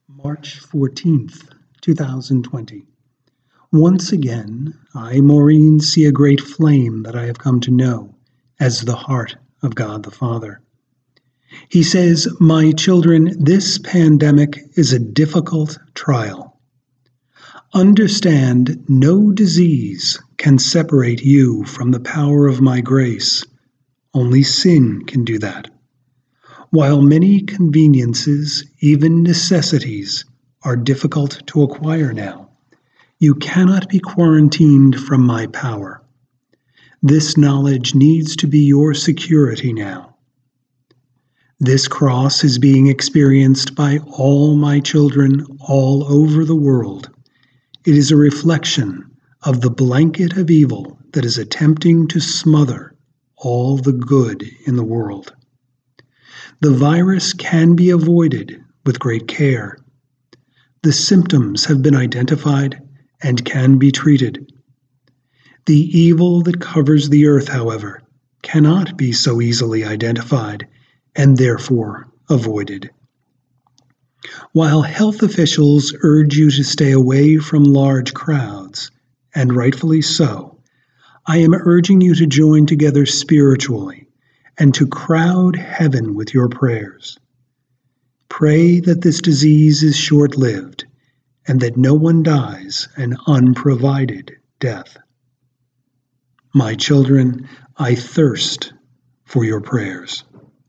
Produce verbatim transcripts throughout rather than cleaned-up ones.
March fourteenth, two thousand twenty. Once again, I, Maureen, see a great flame that I have come to know as the heart of God the Father. He says, "My children, this pandemic is a difficult trial. Understand, no disease can separate you from the power of my grace. Only sin can do that. While many conveniences, even necessities, are difficult to acquire now, you cannot be quarantined from my power. This knowledge needs to be your security now. This cross is being experienced by all my children all over the world. It is a reflection of the blanket of evil that is attempting to smother all the good in the world. The virus can be avoided with great care. The symptoms have been identified and can be treated. The evil that covers the earth, however, cannot be so easily identified and therefore avoided. While health officials urge you to stay away from large crowds, and rightfully so, I am urging you to join together spiritually and to crowd heaven with your prayers. Pray that this disease is short-lived and that no one dies an unprovided death. My children, I thirst for your prayers."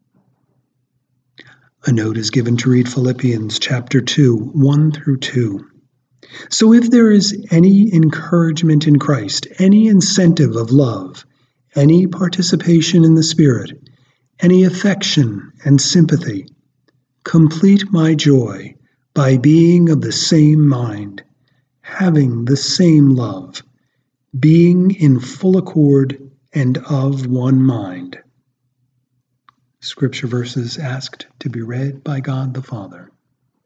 A note is given to read Philippians chapter two, one through two. So if there is any encouragement in Christ, any incentive of love, any participation in the Spirit, any affection and sympathy, complete my joy by being of the same mind, having the same love, being in full accord and of one mind. Scripture verses asked to be read by God the Father.